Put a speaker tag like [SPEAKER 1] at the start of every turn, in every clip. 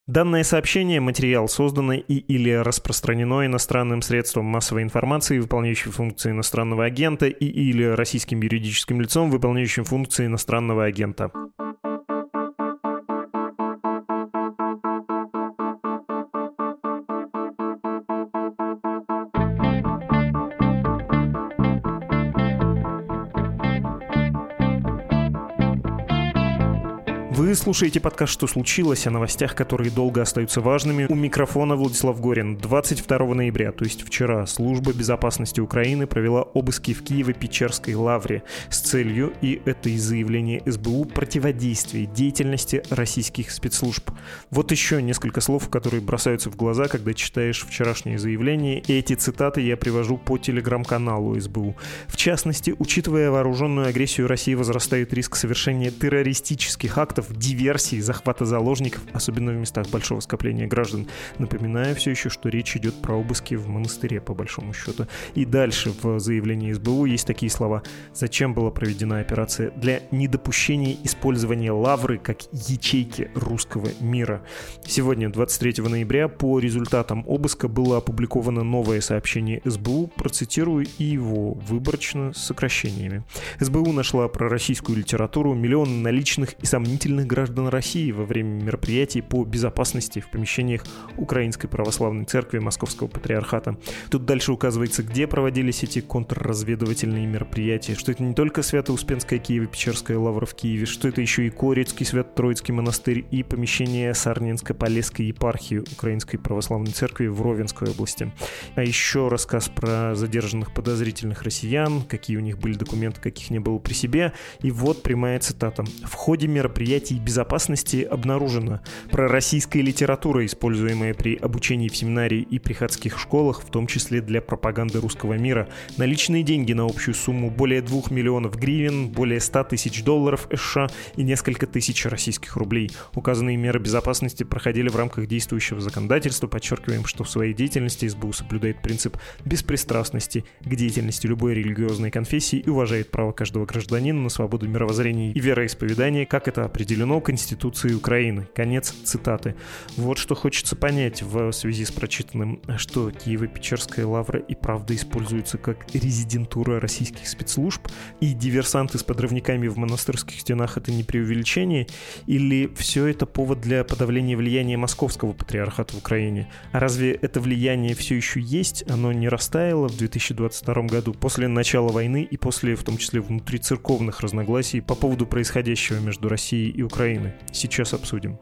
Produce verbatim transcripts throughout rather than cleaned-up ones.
[SPEAKER 1] Данное сообщение, материал создано и или распространено иностранным средством массовой информации, выполняющим функции иностранного агента, и или российским юридическим лицом, выполняющим функции иностранного агента. Вы слушаете подкаст «Что случилось?» о новостях, которые долго остаются важными. У микрофона Владислав Горин. двадцать второго ноября, то есть вчера, Служба безопасности Украины провела обыски в Киево-Печерской лавре с целью, и это из заявления эс бэ у, противодействия деятельности российских спецслужб. Вот еще несколько слов, которые бросаются в глаза, когда читаешь вчерашнее заявление, и эти цитаты я привожу по телеграм-каналу эс бэ у. В частности, учитывая вооруженную агрессию России, возрастает риск совершения террористических актов, диверсии, захвата заложников, особенно в местах большого скопления граждан. Напоминаю все еще, что речь идет про обыски в монастыре, по большому счету. И дальше в заявлении эс бэ у есть такие слова. Зачем была проведена операция? Для недопущения использования лавры как ячейки русского мира. Сегодня, двадцать третьего ноября, по результатам обыска было опубликовано новое сообщение эс бэ у, процитирую и его выборочно с сокращениями. эс бэ у нашла пророссийскую литературу, миллион наличных и сомнительных граждан России во время мероприятий по безопасности в помещениях Украинской Православной Церкви Московского Патриархата. Тут дальше указывается, где проводились эти контрразведывательные мероприятия, что это не только Свято-Успенская Киево-Печерская лавра в Киеве, что это еще и Корецкий Свято-Троицкий монастырь и помещение Сарненско-Полесской епархии Украинской Православной Церкви в Ровенской области. А еще рассказ про задержанных подозрительных россиян, какие у них были документы, каких не было при себе. И вот прямая цитата. В ходе мероприятий безопасности обнаружена пророссийская литература, используемая при обучении в семинарии и приходских школах, в том числе для пропаганды русского мира. Наличные деньги на общую сумму более двух миллионов гривен, более ста тысяч долларов эс ша и несколько тысяч российских рублей. Указанные меры безопасности проходили в рамках действующего законодательства. Подчеркиваем, что в своей деятельности эс бэ у соблюдает принцип беспристрастности к деятельности любой религиозной конфессии и уважает право каждого гражданина на свободу мировоззрения и вероисповедания, как это определено Конституцией Украины. Конец цитаты. Вот что хочется понять в связи с прочитанным, что Киево-Печерская лавра и правда используется как резидентура российских спецслужб, и диверсанты с подрывниками в монастырских стенах — это не преувеличение, или все это повод для подавления влияния Московского Патриархата в Украине? А разве это влияние все еще есть? Оно не растаяло в две тысячи двадцать втором году после начала войны и после, в том числе, внутрицерковных разногласий по поводу происходящего между Россией и Украины? Сейчас обсудим.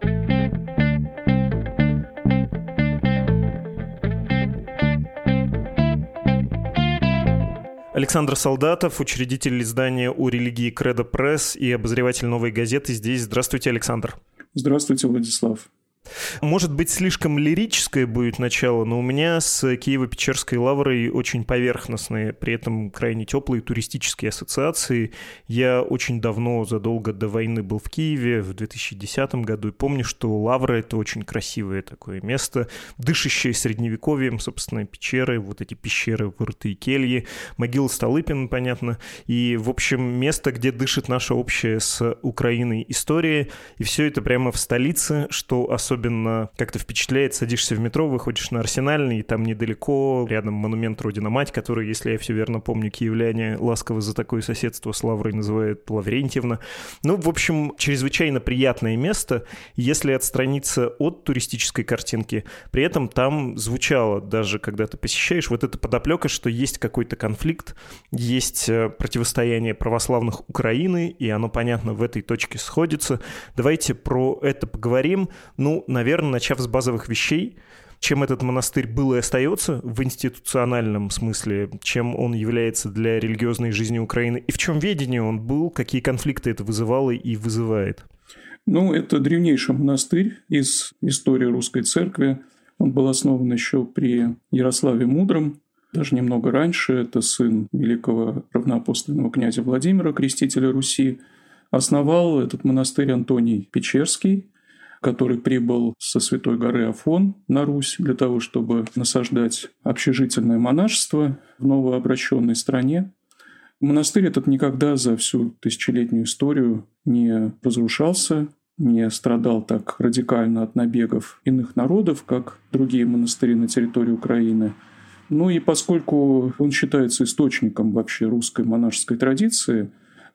[SPEAKER 1] Александр Солдатов, учредитель издания «О религии Кредо Пресс» и обозреватель «Новой газеты» здесь. Здравствуйте, Александр.
[SPEAKER 2] Здравствуйте, Владислав.
[SPEAKER 1] Может быть, слишком лирическое будет начало, но у меня с Киево-Печерской лаврой очень поверхностные, при этом крайне теплые туристические ассоциации. Я очень давно, задолго до войны, был в Киеве в две тысячи десятом году и помню, что лавра — это очень красивое такое место, дышащее средневековьем, собственно, пещеры, вот эти пещеры, вырытые кельи, могила Столыпина, понятно, и, в общем, место, где дышит наша общая с Украиной история, и все это прямо в столице, что особенно Особенно как-то впечатляет, садишься в метро, выходишь на Арсенальный, и там недалеко, рядом монумент Родина-Мать, который, если я все верно помню, киевляне ласково за такое соседство с лаврой называют Лаврентьевна. Ну, в общем, чрезвычайно приятное место, если отстраниться от туристической картинки. При этом там звучало, даже когда ты посещаешь, вот эта подоплека, что есть какой-то конфликт, есть противостояние православных Украины, и оно, понятно, в этой точке сходится. Давайте про это поговорим. Ну, наверное, начав с базовых вещей, чем этот монастырь был и остается в институциональном смысле, чем он является для религиозной жизни Украины, и в чем ведении он был, какие конфликты это вызывало и вызывает?
[SPEAKER 2] Ну, это древнейший монастырь из истории русской церкви. Он был основан еще при Ярославе Мудром, даже немного раньше. Это сын великого равноапостольного князя Владимира, крестителя Руси. Основал этот монастырь Антоний Печерский, который прибыл со Святой горы Афон на Русь для того, чтобы насаждать общежительное монашество в новообращенной стране. Монастырь этот никогда за всю тысячелетнюю историю не разрушался, не страдал так радикально от набегов иных народов, как другие монастыри на территории Украины. Ну и поскольку он считается источником вообще русской монашеской традиции,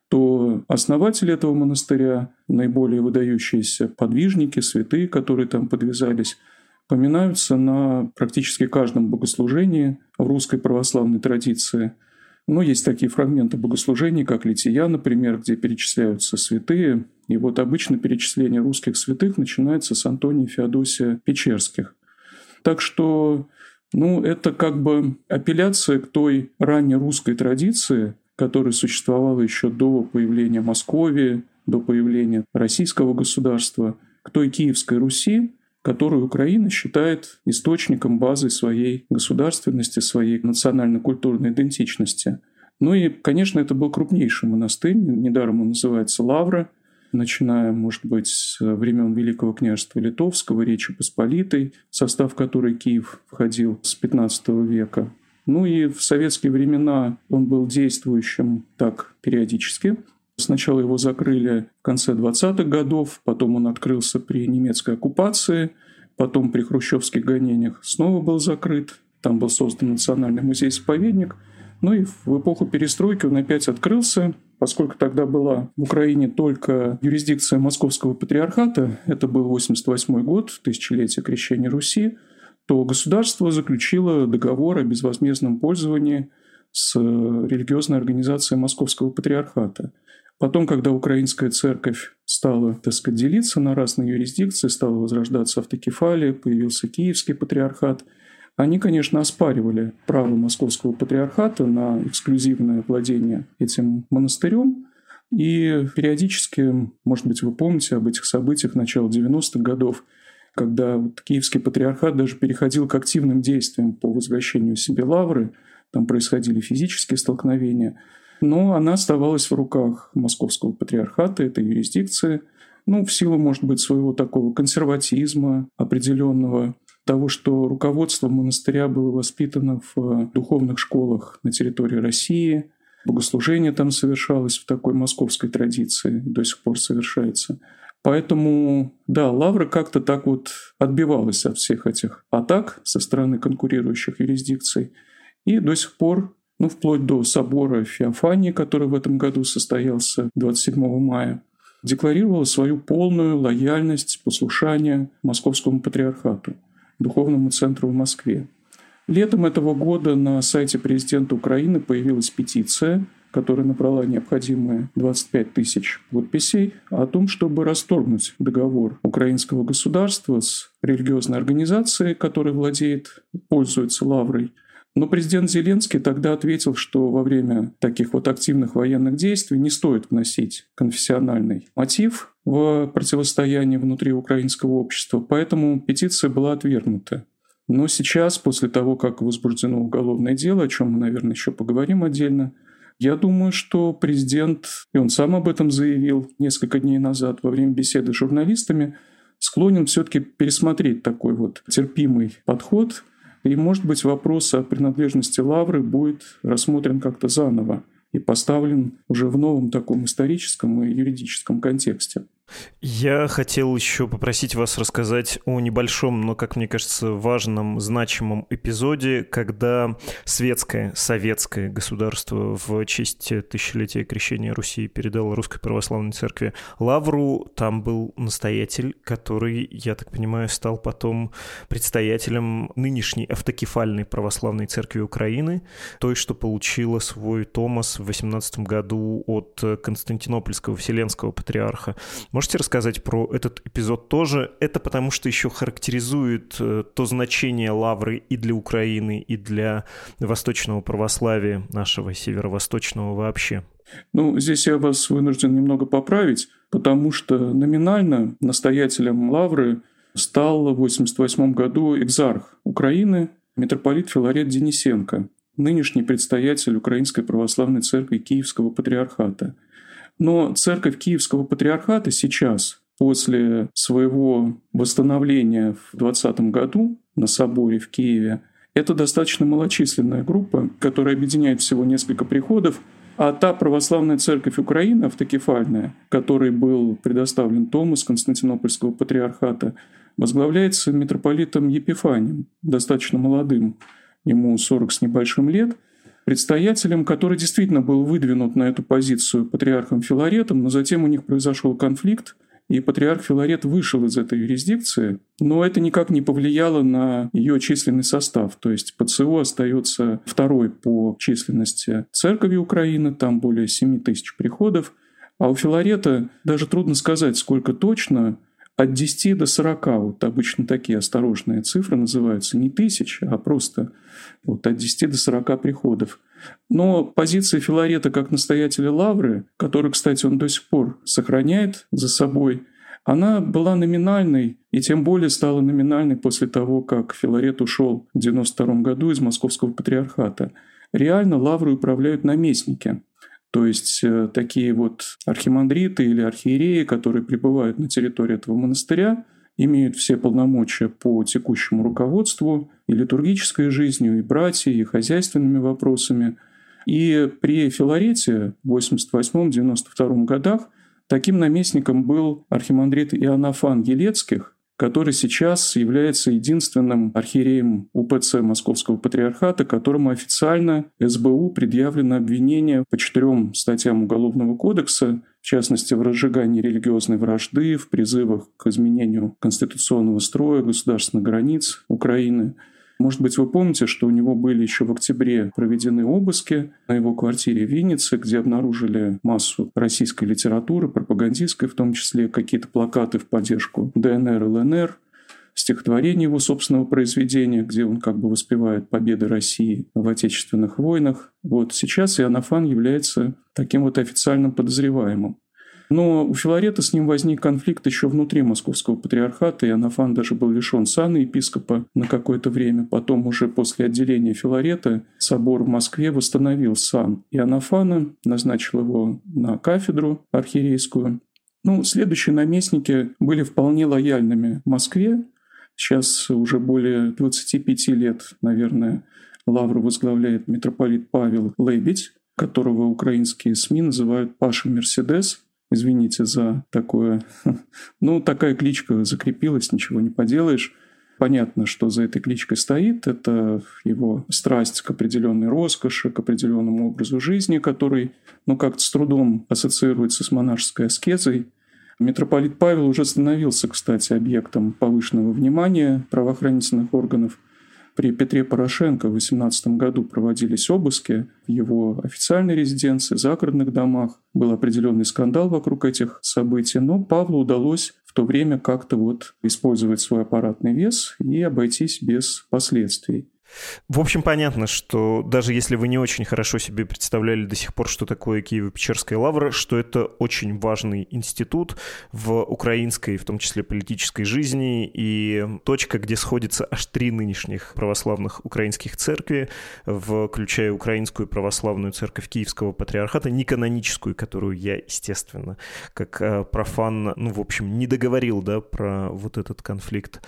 [SPEAKER 2] то основатели этого монастыря, наиболее выдающиеся подвижники, святые, которые там подвязались, поминаются на практически каждом богослужении в русской православной традиции. Но есть такие фрагменты богослужений, как Лития, например, где перечисляются святые. И вот обычно перечисление русских святых начинается с Антония Феодосия Печерских. Так что ну, это как бы апелляция к той ранней русской традиции, которая существовала еще до появления Московии, до появления российского государства, к той Киевской Руси, которую Украина считает источником, базой своей государственности, своей национально-культурной идентичности. Ну и, конечно, это был крупнейший монастырь, недаром он называется Лавра, начиная, может быть, с времен Великого княжества Литовского, Речи Посполитой, в состав которой Киев входил с пятнадцатого века. Ну и в советские времена он был действующим так периодически. Сначала его закрыли в конце двадцатых годов, потом он открылся при немецкой оккупации, потом при хрущевских гонениях снова был закрыт. Там был создан Национальный музей-заповедник. Ну и в эпоху перестройки он опять открылся, поскольку тогда была в Украине только юрисдикция Московского патриархата, это был восемьдесят восьмой год, тысячелетие крещения Руси, то государство заключило договор о безвозмездном пользовании с религиозной организацией Московского патриархата. Потом, когда украинская церковь стала, так сказать, делиться на разные юрисдикции, стала возрождаться автокефалия, появился Киевский патриархат, они, конечно, оспаривали право Московского патриархата на эксклюзивное владение этим монастырем. И периодически, может быть, вы помните об этих событиях начала девяностых годов, когда вот Киевский патриархат даже переходил к активным действиям по возвращению себе Лавры, там происходили физические столкновения. Но она оставалась в руках Московского патриархата, этой юрисдикции, ну, в силу, может быть, своего такого консерватизма определенного, того, что руководство монастыря было воспитано в духовных школах на территории России, богослужение там совершалось в такой московской традиции, до сих пор совершается. Поэтому, да, Лавра как-то так вот отбивалась от всех этих атак со стороны конкурирующих юрисдикций, и до сих пор, ну, вплоть до собора Феофании, который в этом году состоялся двадцать седьмого мая, декларировала свою полную лояльность, послушание Московскому патриархату, духовному центру в Москве. Летом этого года на сайте президента Украины появилась петиция, которая набрала необходимые двадцать пять тысяч подписей, о том, чтобы расторгнуть договор украинского государства с религиозной организацией, которая владеет, пользуется Лаврой. Но президент Зеленский тогда ответил, что во время таких вот активных военных действий не стоит вносить конфессиональный мотив в противостояние внутри украинского общества, поэтому петиция была отвергнута. Но сейчас, после того, как возбуждено уголовное дело, о чем мы, наверное, еще поговорим отдельно, я думаю, что президент, и он сам об этом заявил несколько дней назад во время беседы с журналистами, склонен все-таки пересмотреть такой вот терпимый подход. И, может быть, вопрос о принадлежности Лавры будет рассмотрен как-то заново и поставлен уже в новом таком историческом и юридическом контексте.
[SPEAKER 1] Я хотел еще попросить вас рассказать о небольшом, но, как мне кажется, важном, значимом эпизоде, когда светское, советское государство в честь тысячелетия крещения Руси передало Русской Православной Церкви Лавру. Там был настоятель, который, я так понимаю, стал потом предстоятелем нынешней автокефальной Православной Церкви Украины, той, что получила свой томос в восемнадцатом году от Константинопольского Вселенского патриарха. Можете рассказать про этот эпизод тоже? Это потому что еще характеризует то значение Лавры и для Украины, и для восточного православия, нашего северо-восточного вообще.
[SPEAKER 2] Ну, здесь я вас вынужден немного поправить, потому что номинально настоятелем Лавры стал в восемьдесят восьмом году экзарх Украины, митрополит Филарет Денисенко, нынешний предстоятель Украинской Православной Церкви Киевского Патриархата. Но церковь Киевского Патриархата сейчас, после своего восстановления в двадцатом году на соборе в Киеве, это достаточно малочисленная группа, которая объединяет всего несколько приходов, А та православная церковь Украины, автокефальная, которой был предоставлен томос Константинопольского патриархата, возглавляется митрополитом Епифанием, достаточно молодым, ему сорок с небольшим лет, предстоятелем, который действительно был выдвинут на эту позицию патриархом Филаретом, но затем у них произошел конфликт, и патриарх Филарет вышел из этой юрисдикции, но это никак не повлияло на ее численный состав. То есть ПЦУ остается второй по численности церкви Украины, там более семь тысяч приходов, а у Филарета даже трудно сказать, сколько точно, от десяти до сорока, вот обычно такие осторожные цифры называются, не тысяч, а просто вот от десяти до сорока приходов. Но позиция Филарета как настоятеля Лавры, которую, кстати, он до сих пор сохраняет за собой, она была номинальной, и тем более стала номинальной после того, как Филарет ушел в девяносто втором году из Московского патриархата. Реально Лаврой управляют наместники. То есть такие вот архимандриты или архиереи, которые пребывают на территории этого монастыря, имеют все полномочия по текущему руководству и литургической жизнью, и братьей, и хозяйственными вопросами. И при Филарете в восемьдесят восьмом — девяносто втором годах таким наместником был архимандрит Иоаннафан Елецких, который сейчас является единственным архиереем УПЦ Московского патриархата, которому официально СБУ предъявлено обвинение по четырем статьям Уголовного кодекса, в частности, в разжигании религиозной вражды, в призывах к изменению конституционного строя, государственных границ Украины. Может быть, вы помните, что у него были еще в октябре проведены обыски на его квартире в Виннице, где обнаружили массу российской литературы, пропагандистской, в том числе какие-то плакаты в поддержку ДНР, ЛНР, стихотворение его собственного произведения, где он как бы воспевает победы России в отечественных войнах. Вот сейчас Иоаннафан является таким вот официальным подозреваемым. Но у Филарета с ним возник конфликт еще внутри Московского патриархата, и Иоаннафан даже был лишен сана епископа на какое-то время. Потом уже после отделения Филарета собор в Москве восстановил сан Иоаннафана, назначил его на кафедру архиерейскую. Ну, следующие наместники были вполне лояльными Москве. Сейчас уже более двадцати пяти лет, наверное, лавру возглавляет митрополит Павел Лебедь, которого украинские СМИ называют Паша Мерседес. Извините за такое. Ну, такая кличка закрепилась, ничего не поделаешь. Понятно, что за этой кличкой стоит. Это его страсть к определенной роскоши, к определенному образу жизни, который, ну, как-то с трудом ассоциируется с монашеской аскезой. Митрополит Павел уже становился, кстати, объектом повышенного внимания правоохранительных органов. При Петре Порошенко в две тысячи восемнадцатом году проводились обыски в его официальной резиденции, загородных домах. Был определенный скандал вокруг этих событий, но Павлу удалось в то время как-то вот использовать свой аппаратный вес и обойтись без последствий.
[SPEAKER 1] В общем, понятно, что даже если вы не очень хорошо себе представляли до сих пор, что такое Киево-Печерская лавра, что это очень важный институт в украинской, в том числе политической жизни, и точка, где сходятся аж три нынешних православных украинских церкви, включая Украинскую православную церковь Киевского патриархата, не каноническую, которую я, естественно, как профан, ну, в общем, не договорил, да, про вот этот конфликт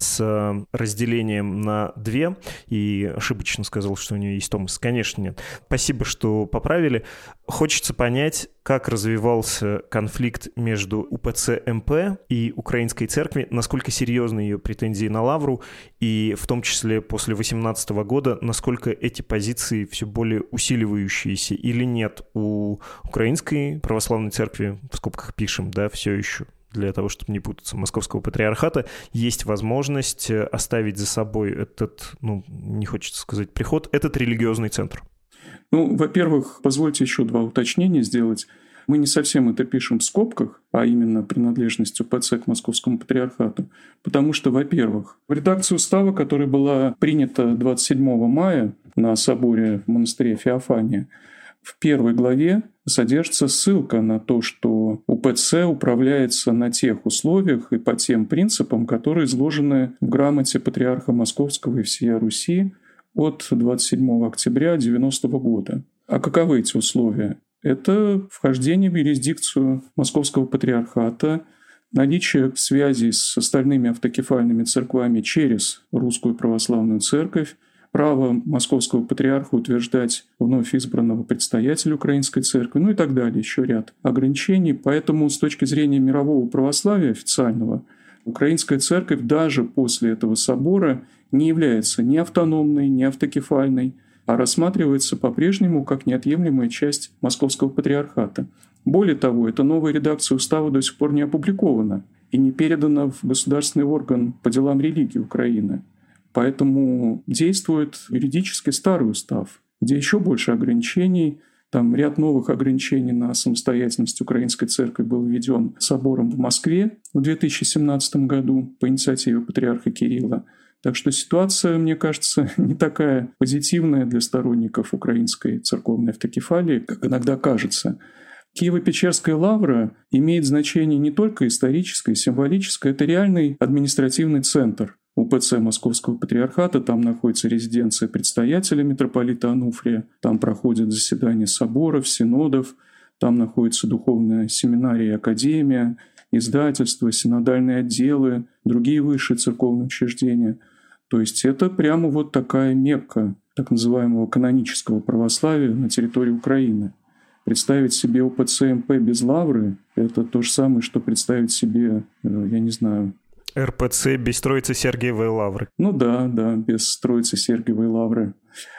[SPEAKER 1] с разделением на две, и ошибочно сказал, что у нее есть томос. Конечно, нет. Спасибо, что поправили. Хочется понять, как развивался конфликт между УПЦ МП и Украинской церкви, насколько серьезны ее претензии на лавру, и в том числе после две тысячи восемнадцатого года, насколько эти позиции все более усиливающиеся или нет у Украинской православной церкви, в скобках пишем, да, все еще, для того, чтобы не путаться, Московского патриархата, есть возможность оставить за собой этот, ну, не хочется сказать приход, этот религиозный центр.
[SPEAKER 2] Ну, во-первых, позвольте еще два уточнения сделать. Мы не совсем это пишем в скобках, а именно принадлежность УПЦ к Московскому патриархату, потому что, во-первых, в редакции устава, которая была принята двадцать седьмого мая на соборе в монастыре Феофания, в первой главе содержится ссылка на то, что УПЦ управляется на тех условиях и по тем принципам, которые изложены в грамоте Патриарха Московского и всея Руси от двадцать седьмого октября девяностого года. А каковы эти условия? Это вхождение в юрисдикцию Московского патриархата, наличие связей с остальными автокефальными церквами через Русскую православную церковь, право московского патриарха утверждать вновь избранного предстоятеля Украинской церкви, ну и так далее, еще ряд ограничений. Поэтому с точки зрения мирового православия официального, Украинская церковь даже после этого собора не является ни автономной, ни автокефальной, а рассматривается по-прежнему как неотъемлемая часть Московского патриархата. Более того, эта новая редакция устава до сих пор не опубликована и не передана в государственный орган по делам религии Украины. Поэтому действует юридически старый устав, где еще больше ограничений. Там ряд новых ограничений на самостоятельность Украинской церкви был введен собором в Москве в две тысячи семнадцатом году по инициативе патриарха Кирилла. Так что ситуация, мне кажется, не такая позитивная для сторонников украинской церковной автокефалии, как иногда кажется. Киево-Печерская лавра имеет значение не только историческое, символическое, это реальный административный центр УПЦ Московского патриархата. Там находится резиденция предстоятеля митрополита Ануфрия, там проходят заседания соборов, синодов, там находится духовная семинария и академия, издательства, синодальные отделы, другие высшие церковные учреждения. То есть это прямо вот такая Мекка так называемого канонического православия на территории Украины. Представить себе УПЦ МП без лавры – это то же самое, что представить себе, я не знаю…
[SPEAKER 1] РПЦ без Троицы Сергиевой лавры.
[SPEAKER 2] Ну да, да, без Троицы Сергиевой лавры.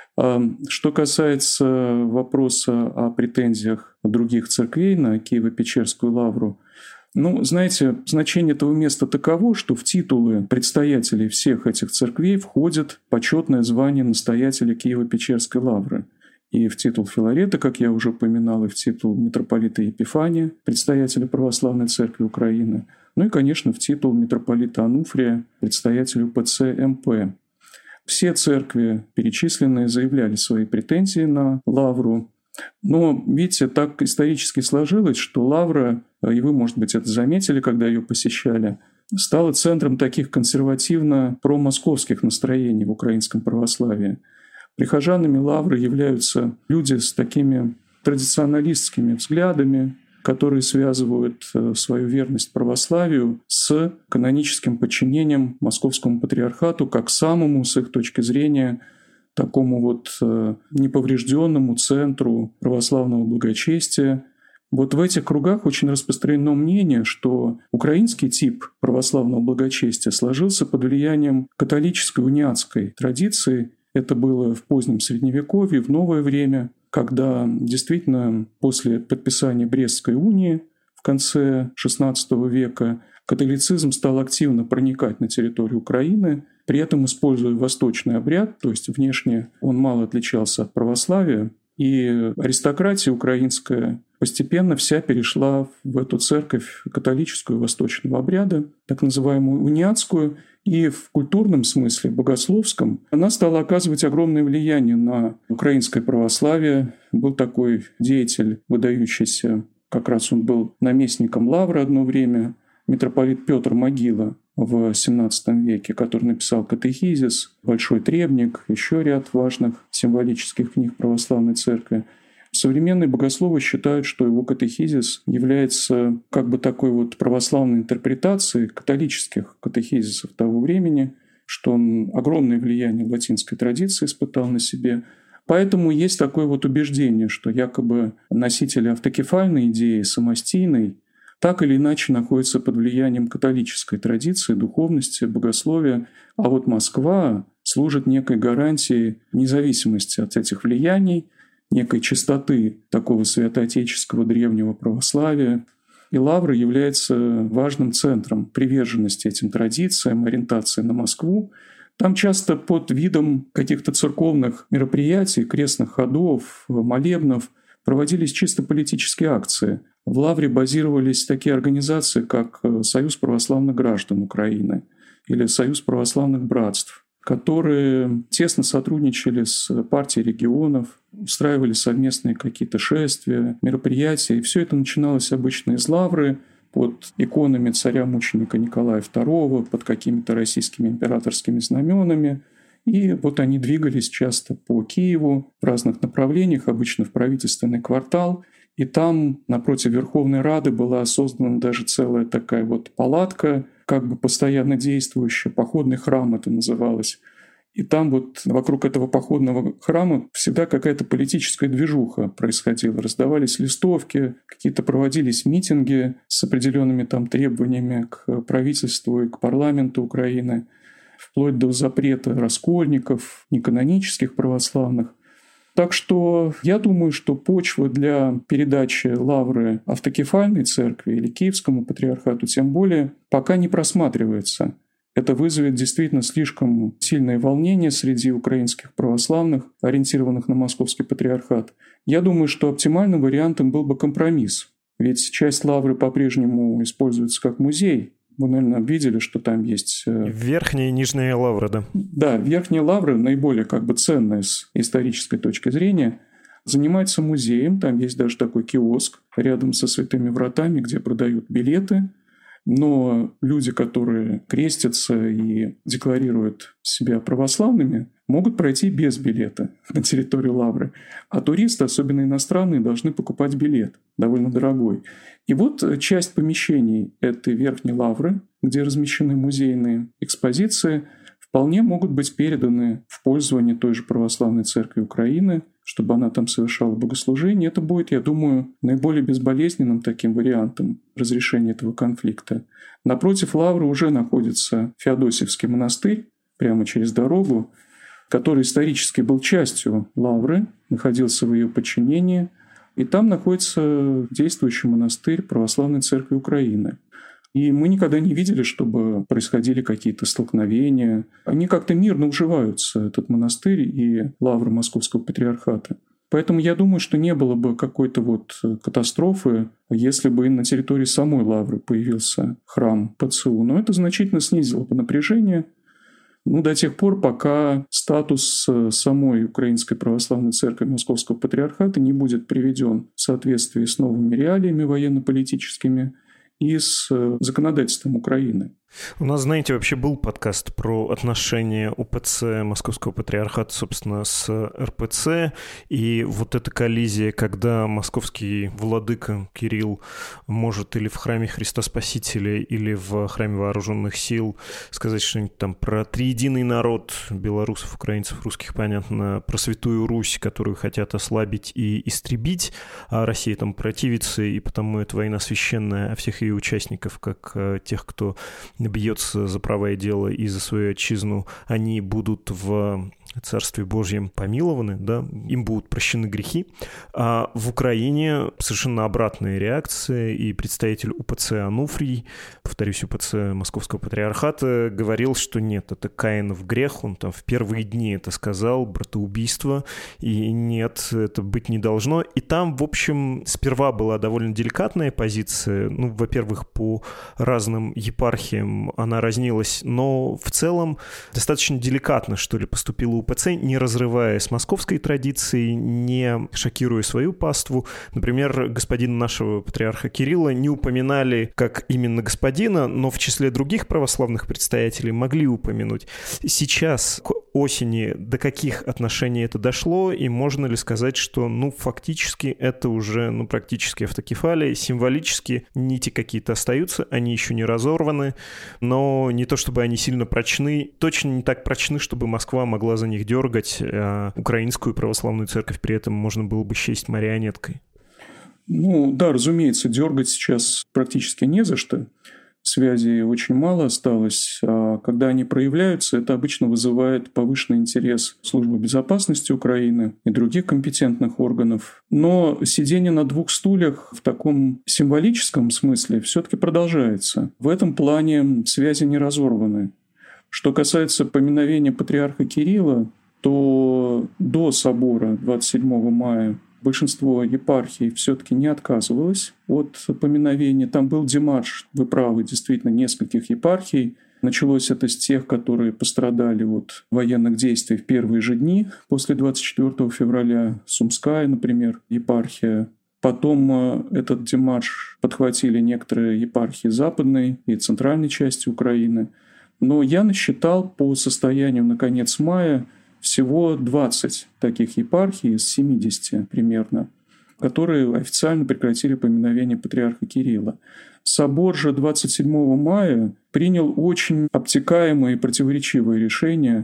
[SPEAKER 2] Что касается вопроса о претензиях других церквей на Киево-Печерскую лавру, ну, знаете, значение этого места таково, что в титулы предстоятелей всех этих церквей входит почетное звание настоятеля Киево-Печерской лавры. И в титул Филарета, как я уже упоминал, и в титул митрополита Епифания, предстоятеля Православной Церкви Украины, ну и, конечно, в титул митрополита Ануфрия, предстоятеля УПЦ МП. Все церкви, перечисленные, заявляли свои претензии на лавру. Но, видите, так исторически сложилось, что лавра, и вы, может быть, это заметили, когда ее посещали, стала центром таких консервативно-промосковских настроений в украинском православии. Прихожанами лавры являются люди с такими традиционалистскими взглядами, которые связывают свою верность православию с каноническим подчинением Московскому патриархату как самому, с их точки зрения, такому вот неповрежденному центру православного благочестия. Вот в этих кругах очень распространено мнение, что украинский тип православного благочестия сложился под влиянием католической униатской традиции. Это было в позднем Средневековье, в новое время, когда действительно после подписания Брестской унии в конце шестнадцатого века католицизм стал активно проникать на территорию Украины, при этом используя восточный обряд, то есть внешне он мало отличался от православия, и аристократия украинская постепенно вся перешла в эту церковь католическую восточного обряда, так называемую униатскую, и в культурном смысле, богословском, она стала оказывать огромное влияние на украинское православие. Был такой деятель, выдающийся, как раз он был наместником лавры одно время, митрополит Петр Могила в семнадцатом веке, который написал «Катехизис», «Большой требник», еще ряд важных символических книг православной церкви. Современные богословы считают, что его катехизис является как бы такой вот православной интерпретацией католических катехизисов того времени, что он огромное влияние латинской традиции испытал на себе. Поэтому есть такое вот убеждение, что якобы носители автокефальной идеи, самостийной, так или иначе находятся под влиянием католической традиции, духовности, богословия, а вот Москва служит некой гарантией независимости от этих влияний, некой чистоты такого святоотеческого древнего православия. И лавра является важным центром приверженности этим традициям, ориентации на Москву. Там часто под видом каких-то церковных мероприятий, крестных ходов, молебнов проводились чисто политические акции. В лавре базировались такие организации, как Союз православных граждан Украины или Союз православных братств, которые тесно сотрудничали с партией регионов, устраивали совместные какие-то шествия, мероприятия. И все это начиналось обычно из лавры, под иконами царя-мученика Николая второго, под какими-то российскими императорскими знаменами. И вот они двигались часто по Киеву в разных направлениях, обычно в правительственный квартал. И там напротив Верховной Рады была создана даже целая такая вот палатка, как бы постоянно действующая, походный храм это называлось. И там вот вокруг этого походного храма всегда какая-то политическая движуха происходила. Раздавались листовки, какие-то проводились митинги с определенными там требованиями к правительству и к парламенту Украины, вплоть до запрета раскольников, неканонических православных. Так что я думаю, что почва для передачи лавры автокефальной церкви или Киевскому патриархату тем более пока не просматривается. Это вызовет действительно слишком сильное волнение среди украинских православных, ориентированных на Московский патриархат. Я думаю, что оптимальным вариантом был бы компромисс. Ведь часть лавры по-прежнему используется как музей. Вы, наверное, видели, что там есть...
[SPEAKER 1] Верхняя и нижняя лавра, да?
[SPEAKER 2] Да, верхняя лавра, наиболее как бы ценная с исторической точки зрения, занимается музеем. Там есть даже такой киоск рядом со Святыми Вратами, где продают билеты. Но люди, которые крестятся и декларируют себя православными, могут пройти без билета на территорию лавры. А туристы, особенно иностранные, должны покупать билет, довольно дорогой. И вот часть помещений этой верхней лавры, где размещены музейные экспозиции, вполне могут быть переданы в пользование той же Православной Церкви Украины, чтобы она там совершала богослужение. Это будет, я думаю, наиболее безболезненным таким вариантом разрешения этого конфликта. Напротив лавры уже находится Феодосиевский монастырь, прямо через дорогу, который исторически был частью лавры, находился в ее подчинении. И там находится действующий монастырь Православной Церкви Украины. И мы никогда не видели, чтобы происходили какие-то столкновения. Они как-то мирно уживаются, этот монастырь и лавра Московского патриархата. Поэтому я думаю, что не было бы какой-то вот катастрофы, если бы на территории самой лавры появился храм ПЦУ. Но это значительно снизило бы напряжение. Ну, до тех пор, пока статус самой Украинской Православной Церкви Московского Патриархата не будет приведен в соответствии с новыми реалиями военно-политическими и с законодательством Украины.
[SPEAKER 1] У нас, знаете, вообще был подкаст про отношения УПЦ Московского Патриархата, собственно, с эр пэ цэ, и вот эта коллизия, когда московский владыка Кирилл может или в храме Христа Спасителя, или в храме Вооруженных сил сказать что-нибудь там про триединый народ белорусов, украинцев, русских, понятно, про Святую Русь, которую хотят ослабить и истребить, а Россия там противится, и потому это война священная, а всех ее участников, как тех, кто бьется за правое дело и за свою отчизну, они будут в Царстве Божьем помилованы, да, им будут прощены грехи. А в Украине совершенно обратная реакция, и представитель УПЦ Ануфрий, повторюсь, УПЦ Московского Патриархата, говорил, что нет, это Каинов грех, он там в первые дни это сказал, братоубийство, и нет, это быть не должно. И там, в общем, сперва была довольно деликатная позиция, ну, во-первых, по разным епархиям она разнилась, но в целом достаточно деликатно, что ли, поступила УПЦ, не разрывая с московской традицией, не шокируя свою паству. Например, господина нашего патриарха Кирилла не упоминали как именно господина, но в числе других православных предстоятелей могли упомянуть. Сейчас, к осени, до каких отношений это дошло, и можно ли сказать, что, ну, фактически это уже, ну, практически автокефалия, символически нити какие-то остаются, они еще не разорваны, но не то чтобы они сильно прочны, точно не так прочны, чтобы Москва могла за них дергать, а украинскую православную церковь при этом можно было бы счесть марионеткой.
[SPEAKER 2] Ну да, разумеется, дергать сейчас практически не за что. Связей очень мало осталось. А когда они проявляются, это обычно вызывает повышенный интерес Службы безопасности Украины и других компетентных органов. Но сидение на двух стульях в таком символическом смысле все-таки продолжается. В этом плане связи не разорваны. Что касается поминовения патриарха Кирилла, то до собора двадцать седьмого мая большинство епархий все-таки не отказывалось от поминовения. Там был демарш, вы правы, действительно, нескольких епархий. Началось это с тех, которые пострадали от военных действий в первые же дни после двадцать четвёртого февраля. Сумская, например, епархия. Потом этот демарш подхватили некоторые епархии западной и центральной части Украины. Но я насчитал по состоянию на конец мая всего двадцать таких епархий из семидесяти примерно, которые официально прекратили поминовение патриарха Кирилла. Собор же двадцать седьмого мая принял очень обтекаемое и противоречивое решение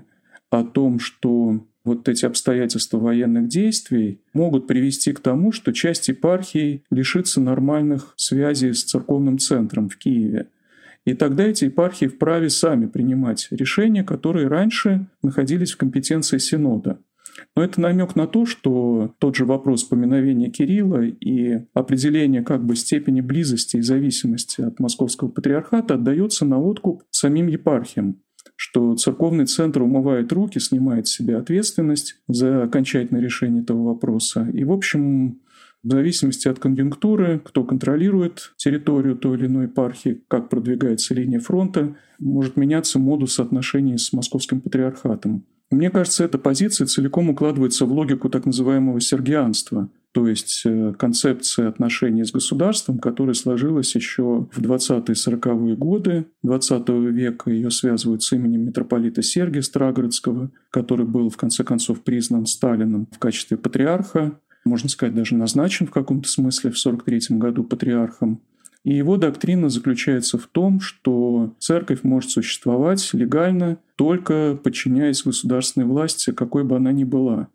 [SPEAKER 2] о том, что вот эти обстоятельства военных действий могут привести к тому, что часть епархий лишится нормальных связей с церковным центром в Киеве. И тогда эти епархии вправе сами принимать решения, которые раньше находились в компетенции Синода. Но это намек на то, что тот же вопрос поминовения Кирилла и определение как бы степени близости и зависимости от Московского патриархата отдается на откуп самим епархиям, что церковный центр умывает руки, снимает с себя ответственность за окончательное решение этого вопроса. И, в общем, в зависимости от конъюнктуры, кто контролирует территорию той или иной епархии, как продвигается линия фронта, может меняться модус отношений с Московским патриархатом. Мне кажется, эта позиция целиком укладывается в логику так называемого сергианства, то есть концепции отношений с государством, которая сложилась еще в двадцатые-сороковые годы двадцатого века. Ее связывают с именем митрополита Сергия Старогородского, который был в конце концов признан Сталином в качестве патриарха, можно сказать, даже назначен в каком-то смысле в сорок третьем году патриархом. И его доктрина заключается в том, что церковь может существовать легально, только подчиняясь государственной власти, какой бы она ни была.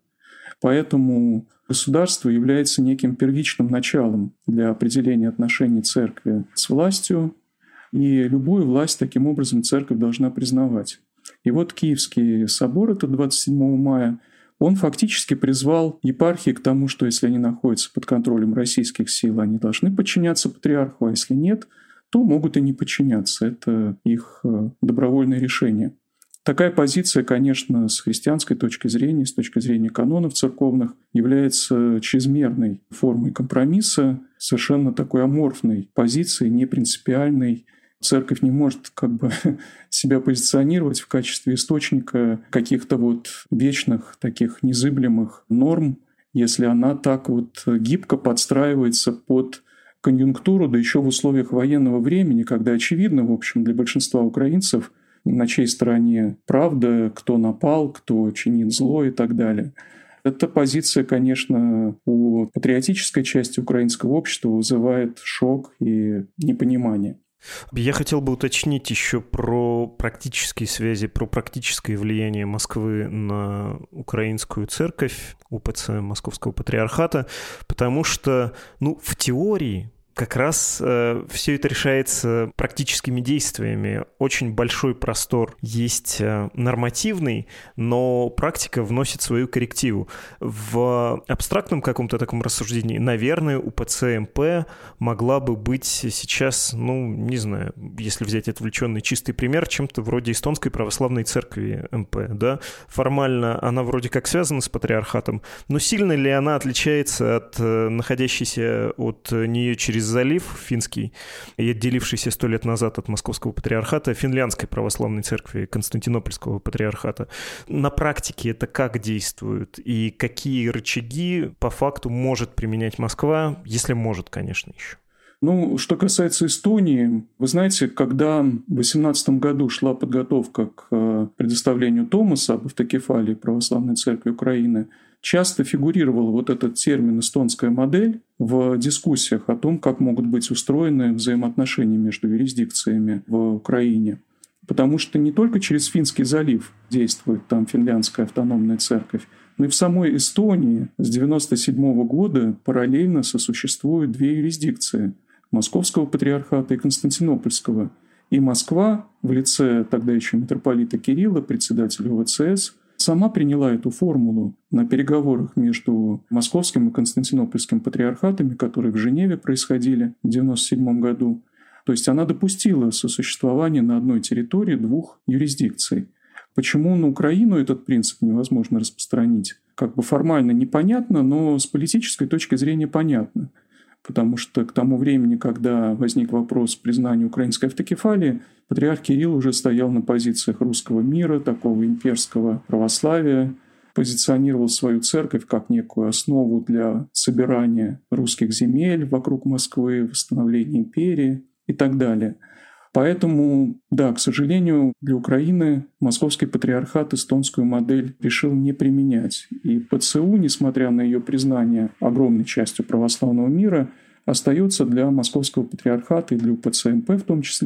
[SPEAKER 2] Поэтому государство является неким первичным началом для определения отношений церкви с властью, и любую власть таким образом церковь должна признавать. И вот Киевский собор, это двадцать седьмого мая, он фактически призвал епархии к тому, что если они находятся под контролем российских сил, они должны подчиняться патриарху, а если нет, то могут и не подчиняться. Это их добровольное решение. Такая позиция, конечно, с христианской точки зрения, с точки зрения канонов церковных, является чрезмерной формой компромисса, совершенно такой аморфной позицией, непринципиальной. Церковь не может как бы себя позиционировать в качестве источника каких-то вот вечных, таких незыблемых норм, если она так вот гибко подстраивается под конъюнктуру, да еще в условиях военного времени, когда очевидно, в общем, для большинства украинцев, на чьей стороне правда, кто напал, кто чинит зло и так далее. Эта позиция, конечно, у патриотической части украинского общества вызывает шок и непонимание.
[SPEAKER 1] Я хотел бы уточнить еще про практические связи, про практическое влияние Москвы на украинскую церковь, УПЦ Московского патриархата, потому что, ну, в теории как раз э, все это решается практическими действиями. Очень большой простор есть э, нормативный, но практика вносит свою коррективу. В абстрактном каком-то таком рассуждении, наверное, УПЦ МП могла бы быть сейчас, ну, не знаю, если взять отвлеченный чистый пример, чем-то вроде эстонской православной церкви МП, да? Формально она вроде как связана с патриархатом, но сильно ли она отличается от э, находящейся от нее через залив финский и отделившийся сто лет назад от Московского патриархата финляндской православной церкви Константинопольского патриархата? На практике это как действует и какие рычаги по факту может применять Москва, если может, конечно, еще?
[SPEAKER 2] Ну, что касается Эстонии, вы знаете, когда в две тысячи восемнадцатом году шла подготовка к предоставлению Томаса об автокефалии Православной Церкви Украины, часто фигурировал вот этот термин «эстонская модель» в дискуссиях о том, как могут быть устроены взаимоотношения между юрисдикциями в Украине. Потому что не только через Финский залив действует там финляндская автономная церковь, но и в самой Эстонии с девяносто седьмого года параллельно сосуществуют две юрисдикции – Московского патриархата и Константинопольского. И Москва в лице тогда еще митрополита Кирилла, председателя ОВЦС, сама приняла эту формулу на переговорах между Московским и Константинопольским патриархатами, которые в Женеве происходили в девяносто седьмом году. То есть она допустила сосуществование на одной территории двух юрисдикций. Почему на Украину этот принцип невозможно распространить? Как бы формально непонятно, но с политической точки зрения понятно. Потому что к тому времени, когда возник вопрос признания украинской автокефалии, патриарх Кирилл уже стоял на позициях русского мира, такого имперского православия, позиционировал свою церковь как некую основу для собирания русских земель вокруг Москвы, восстановления империи и так далее. Поэтому, да, к сожалению, для Украины Московский патриархат эстонскую модель решил не применять. И ПЦУ, несмотря на ее признание огромной частью православного мира, остается для Московского патриархата и для УПЦ МП в том числе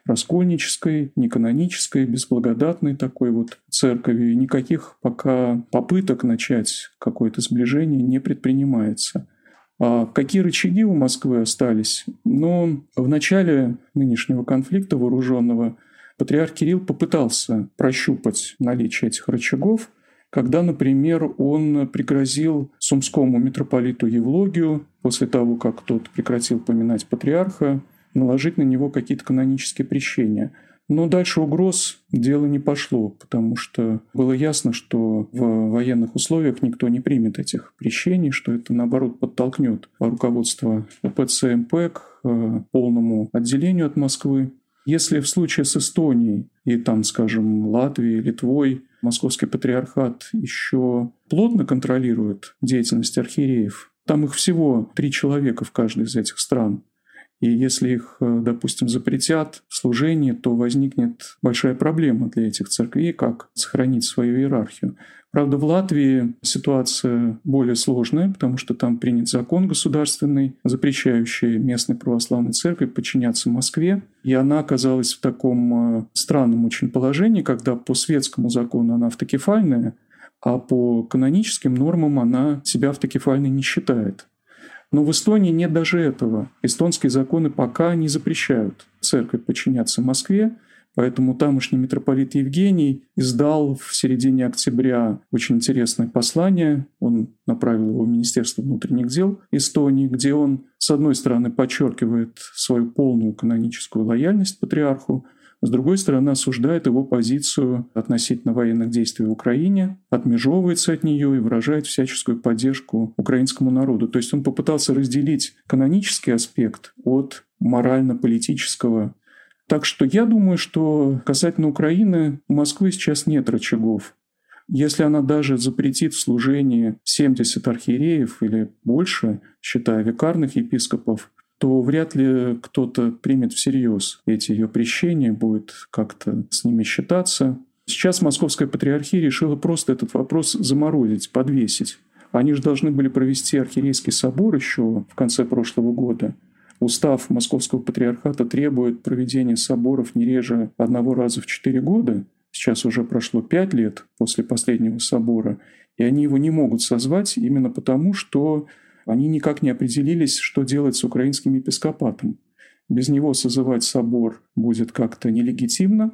[SPEAKER 2] раскольнической, неканонической, безблагодатной такой вот церковью. И никаких пока попыток начать какое-то сближение не предпринимается. А какие рычаги у Москвы остались? Ну, в начале нынешнего конфликта вооруженного патриарх Кирилл попытался прощупать наличие этих рычагов, когда, например, он пригрозил сумскому митрополиту Евлогию, после того, как тот прекратил поминать патриарха, наложить на него какие-то канонические прещения. Но дальше угроз дело не пошло, потому что было ясно, что в военных условиях никто не примет этих прещений, что это, наоборот, подтолкнет руководство УПЦ МП к полному отделению от Москвы. Если в случае с Эстонией и, там, скажем, Латвией, Литвой Московский патриархат еще плотно контролирует деятельность архиереев, там их всего три человека в каждой из этих стран. И если их, допустим, запретят в служении, то возникнет большая проблема для этих церквей, как сохранить свою иерархию. Правда, в Латвии ситуация более сложная, потому что там принят закон государственный, запрещающий местной православной церкви подчиняться Москве. И она оказалась в таком странном очень положении, когда по светскому закону она автокефальная, а по каноническим нормам она себя автокефальной не считает. Но в Эстонии нет даже этого. Эстонские законы пока не запрещают церкви подчиняться Москве, поэтому тамошний митрополит Евгений издал в середине октября очень интересное послание. Он направил его в Министерство внутренних дел Эстонии, где он, с одной стороны, подчеркивает свою полную каноническую лояльность патриарху, с другой стороны, осуждает его позицию относительно военных действий в Украине, отмежевывается от нее и выражает всяческую поддержку украинскому народу. То есть он попытался разделить канонический аспект от морально-политического. Так что я думаю, что касательно Украины у Москвы сейчас нет рычагов. Если она даже запретит в служении семьдесят архиереев или больше, считая викарных епископов, то вряд ли кто-то примет всерьез эти ее прещения, будет как-то с ними считаться. Сейчас Московская патриархия решила просто этот вопрос заморозить, подвесить. Они же должны были провести архиерейский собор еще в конце прошлого года. Устав Московского патриархата требует проведения соборов не реже одного раза в четыре года. Сейчас уже прошло пять лет после последнего собора, и они его не могут созвать именно потому, что они никак не определились, что делать с украинским епископатом. Без него созывать собор будет как-то нелегитимно,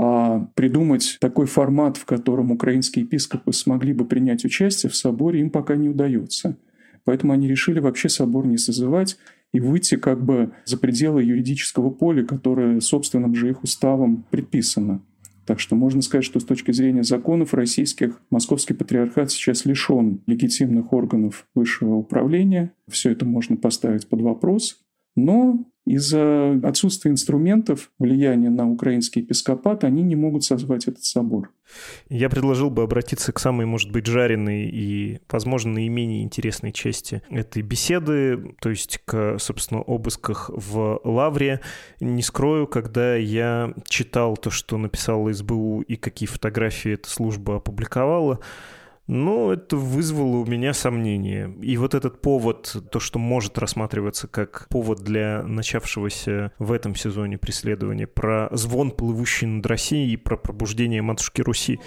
[SPEAKER 2] а придумать такой формат, в котором украинские епископы смогли бы принять участие в соборе, им пока не удается. Поэтому они решили вообще собор не созывать и выйти как бы за пределы юридического поля, которое собственным же их уставом предписано. Так что можно сказать, что с точки зрения законов российских Московский патриархат сейчас лишен легитимных органов высшего управления. Все это можно поставить под вопрос. Но из-за отсутствия инструментов влияния на украинский епископат они не могут созвать этот собор.
[SPEAKER 1] Я предложил бы обратиться к самой, может быть, жареной и, возможно, наименее интересной части этой беседы, то есть к, собственно, обысках в Лавре. Не скрою, когда я читал то, что написала СБУ и какие фотографии эта служба опубликовала, но это вызвало у меня сомнения. И вот этот повод, то, что может рассматриваться как повод для начавшегося в этом сезоне преследования, про звон, плывущий над Россией, и про пробуждение матушки Руси.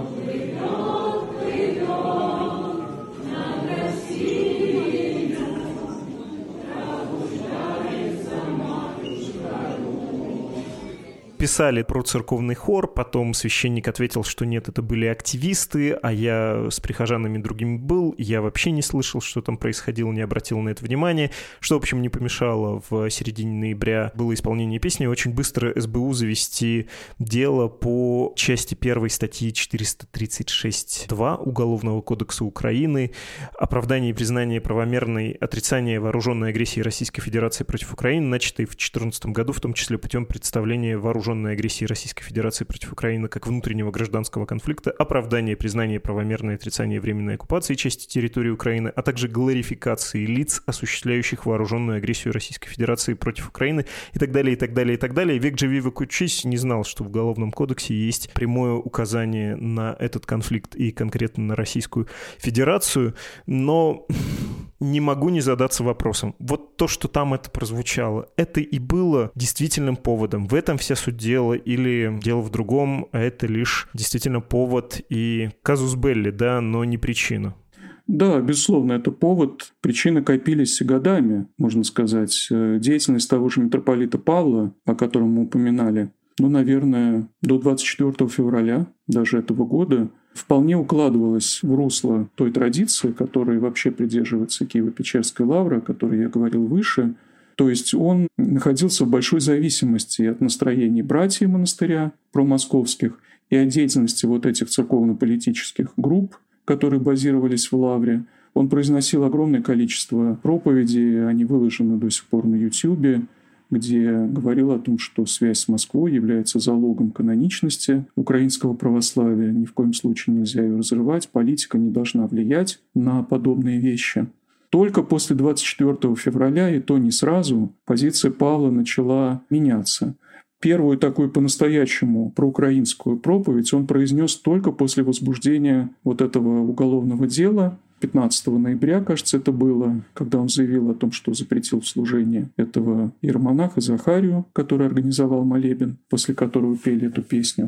[SPEAKER 1] Писали про церковный хор, потом священник ответил, что нет, это были активисты, а я с прихожанами другими был, я вообще не слышал, что там происходило, не обратил на это внимания, что, в общем, не помешало в середине ноября было исполнение песни, очень быстро СБУ завести дело по части первой статьи четыреста тридцать шесть два Уголовного кодекса Украины «Оправдание и признание правомерной отрицания вооруженной агрессии Российской Федерации против Украины, начатой в две тысячи четырнадцатом году, в том числе путем представления вооруженной агрессии Российской Федерации против Украины как внутреннего гражданского конфликта, оправдание, признание правомерной отрицания временной оккупации части территории Украины, а также глорификации лиц, осуществляющих вооруженную агрессию Российской Федерации против Украины» и так далее, и так далее, и так далее. Век живи, век учись не знал, что в Уголовном кодексе есть прямое указание на этот конфликт и конкретно на Российскую Федерацию, но не могу не задаться вопросом. Вот то, что там это прозвучало, это и было действительным поводом. В этом вся суть дела или дело в другом, а это лишь действительно повод и казус белли, да, но не причина.
[SPEAKER 2] Да, безусловно, это повод. Причины копились годами, можно сказать. Деятельность того же митрополита Павла, о котором мы упоминали, ну, наверное, до двадцать четвёртого февраля даже этого года вполне укладывалась в русло той традиции, которой вообще придерживается Киево-Печерская лавра, о которой я говорил выше. То есть он находился в большой зависимости от настроений братьев монастыря промосковских и от деятельности вот этих церковно-политических групп, которые базировались в лавре. Он произносил огромное количество проповедей, они выложены до сих пор на Ютьюбе, где говорил о том, что связь с Москвой является залогом каноничности украинского православия. Ни в коем случае нельзя ее разрывать, политика не должна влиять на подобные вещи. Только после двадцать четвёртого февраля, и то не сразу, позиция Павла начала меняться. Первую такую по-настоящему проукраинскую проповедь он произнес только после возбуждения вот этого уголовного дела. пятнадцатого ноября, кажется, это было, когда он заявил о том, что запретил в служении этого иеромонаха Захарию, который организовал молебен, после которого пели эту песню.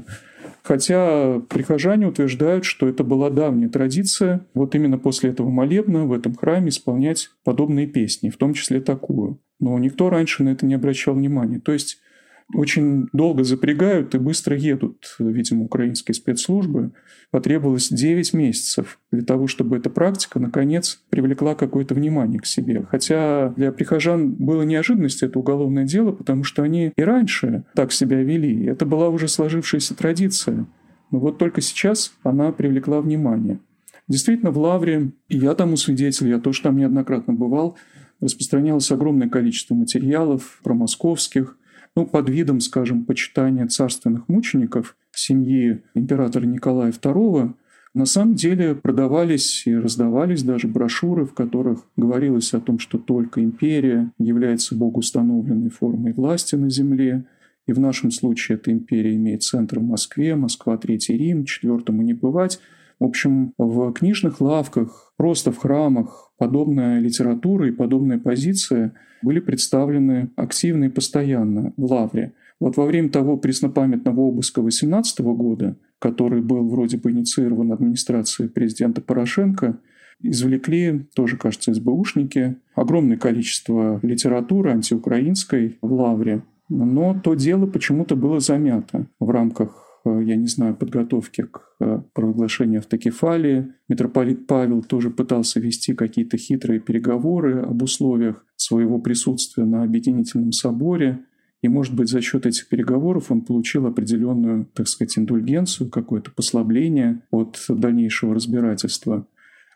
[SPEAKER 2] Хотя прихожане утверждают, что это была давняя традиция вот именно после этого молебна в этом храме исполнять подобные песни, в том числе такую. Но никто раньше на это не обращал внимания. То есть очень долго запрягают и быстро едут, видимо, украинские спецслужбы. Потребовалось девять месяцев для того, чтобы эта практика, наконец, привлекла какое-то внимание к себе. Хотя для прихожан было неожиданностью это уголовное дело, потому что они и раньше так себя вели. Это была уже сложившаяся традиция. Но вот только сейчас она привлекла внимание. Действительно, в лавре, и я тому свидетель, я тоже там неоднократно бывал, распространялось огромное количество материалов промосковских, ну, под видом, скажем, почитания царственных мучеников семьи императора Николая второго, на самом деле продавались и раздавались даже брошюры, в которых говорилось о том, что только империя является богоустановленной формой власти на земле, и в нашем случае эта империя имеет центр в Москве, Москва, Третий Рим, четвертому не бывать. В общем, в книжных лавках, просто в храмах подобная литература и подобная позиция были представлены активно и постоянно в лавре. Вот во время того преснопамятного обыска две тысячи восемнадцатого года, который был вроде бы инициирован администрацией президента Порошенко, извлекли, тоже, кажется, СБУшники, огромное количество литературы антиукраинской в лавре. Но то дело почему-то было замято в рамках, я не знаю, подготовки к провозглашению автокефалии. Митрополит Павел тоже пытался вести какие-то хитрые переговоры об условиях своего присутствия на Объединительном соборе. И, может быть, за счет этих переговоров он получил определенную, так сказать, индульгенцию, какое-то послабление от дальнейшего разбирательства.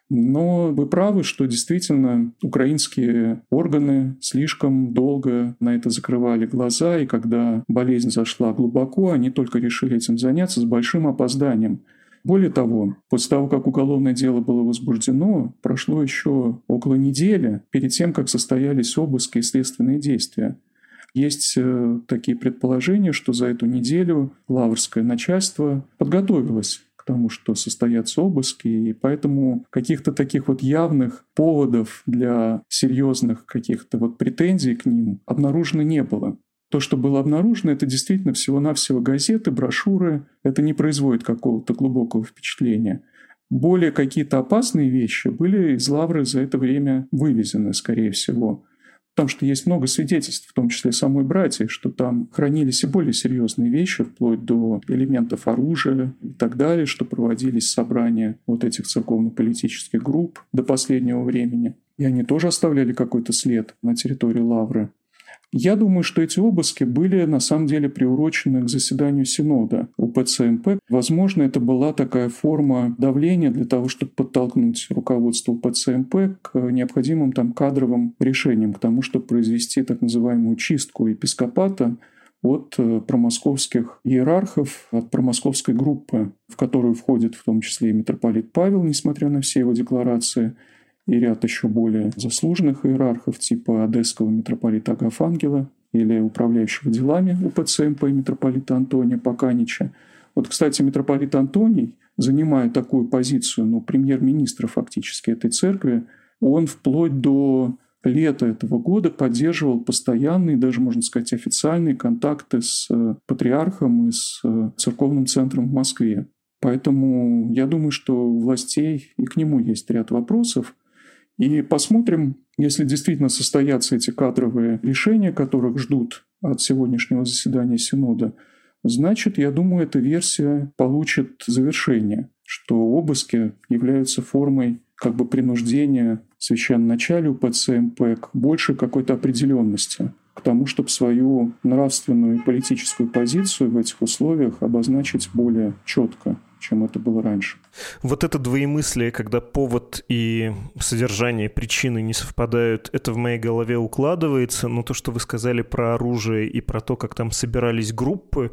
[SPEAKER 2] Но вы правы, что действительно украинские органы слишком долго на это закрывали глаза, и когда болезнь зашла глубоко, они только решили этим заняться с большим опозданием. Более того, после того, как уголовное дело было возбуждено, прошло еще около недели перед тем, как состоялись обыски и следственные действия. Есть такие предположения, что за эту неделю лаврское начальство подготовилось к тому, что состоятся обыски, и поэтому каких-то таких вот явных поводов для серьезных каких-то вот претензий к ним обнаружено не было. То, что было обнаружено, это действительно всего-навсего газеты, брошюры. Это не производит какого-то глубокого впечатления. Более какие-то опасные вещи были из лавры за это время вывезены, скорее всего. Потому что есть много свидетельств, в том числе самой братьи, что там хранились и более серьезные вещи, вплоть до элементов оружия и так далее, что проводились собрания вот этих церковно-политических групп до последнего времени. И они тоже оставляли какой-то след на территории лавры. Я думаю, что эти обыски были на самом деле приурочены к заседанию Синода УПЦ-МП. Возможно, это была такая форма давления для того, чтобы подтолкнуть руководство УПЦ-МП к необходимым там кадровым решениям, к тому, чтобы произвести так называемую чистку епископата от промосковских иерархов, от промосковской группы, в которую входит в том числе и митрополит Павел, несмотря на все его декларации, и ряд еще более заслуженных иерархов, типа одесского митрополита Агафангела или управляющего делами УПЦ-МП митрополита Антония Поканича. Вот, кстати, митрополит Антоний, занимая такую позицию, ну, премьер-министра фактически этой церкви, он вплоть до лета этого года поддерживал постоянные, даже, можно сказать, официальные контакты с патриархом и с церковным центром в Москве. Поэтому я думаю, что у властей и к нему есть ряд вопросов. И посмотрим, если действительно состоятся эти кадровые решения, которых ждут от сегодняшнего заседания Синода, значит, я думаю, эта версия получит завершение, что обыски являются формой как бы принуждения священноначалию ПЦМП к большей какой-то определенности, к тому, чтобы свою нравственную и политическую позицию в этих условиях обозначить более четко, чем это было раньше.
[SPEAKER 1] Вот это двоемыслие, когда повод и содержание причины не совпадают, это в моей голове укладывается, но то, что вы сказали про оружие и про то, как там собирались группы,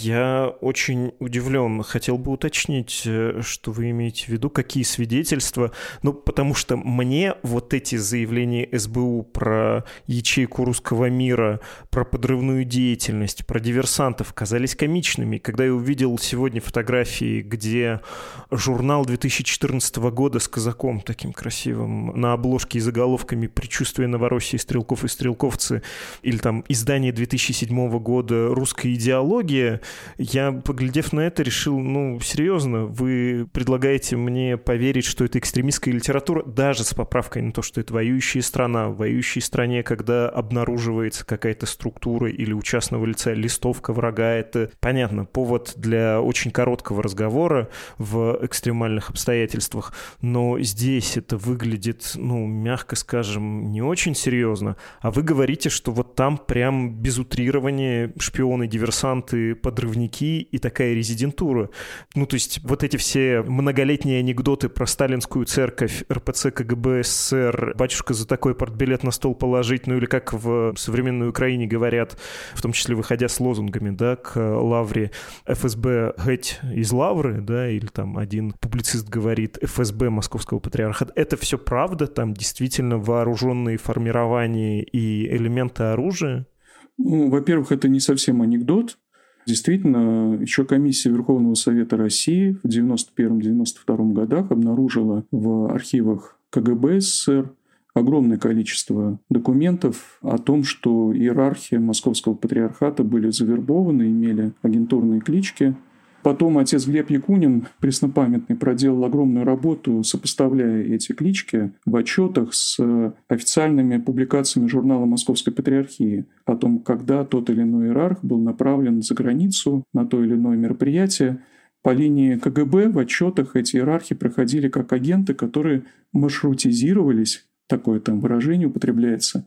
[SPEAKER 1] я очень удивлен. Хотел бы уточнить, что вы имеете в виду, какие свидетельства, ну, потому что мне вот эти заявления СБУ про ячейку русского мира, про подрывную деятельность, про диверсантов казались комичными. Когда я увидел сегодня фотографии, где журнал две тысячи четырнадцатого года с казаком таким красивым на обложке и заголовками «Предчувствие Новороссии, стрелков и стрелковцы», или там издание две тысячи седьмого года «Русская идеология», я, поглядев на это, решил, ну, серьезно, вы предлагаете мне поверить, что это экстремистская литература, даже с поправкой на то, что это воюющая страна. В воюющей стране, когда обнаруживается какая-то структура или у частного лица листовка врага, это, понятно, повод для очень короткого разговора в экстремальных обстоятельствах, но здесь это выглядит, ну, мягко скажем, не очень серьезно. А вы говорите, что вот там прям без утрирования шпионы, диверсанты, подрывники и такая резидентура. Ну, то есть вот эти все многолетние анекдоты про сталинскую церковь, РПЦ, КГБ, СССР, батюшка за такой портбилет на стол положить, ну или как в современной Украине говорят, в том числе выходя с лозунгами, да, к лавре ФСБ геть из лавры, да, или там один публицист говорит ФСБ Московского патриархата. Это все правда? Там действительно вооруженные формирования и элементы оружия?
[SPEAKER 2] Ну, во-первых, это не совсем анекдот. Действительно, еще комиссия Верховного Совета России в девяносто первом — девяносто втором годах обнаружила в архивах КГБ СССР огромное количество документов о том, что иерархи Московского патриархата были завербованы, имели агентурные клички. Потом отец Глеб Якунин, преснопамятный, проделал огромную работу, сопоставляя эти клички в отчетах с официальными публикациями журнала Московской Патриархии о том, когда тот или иной иерарх был направлен за границу на то или иное мероприятие. По линии КГБ в отчетах эти иерархи проходили как агенты, которые маршрутизировались, такое там выражение употребляется,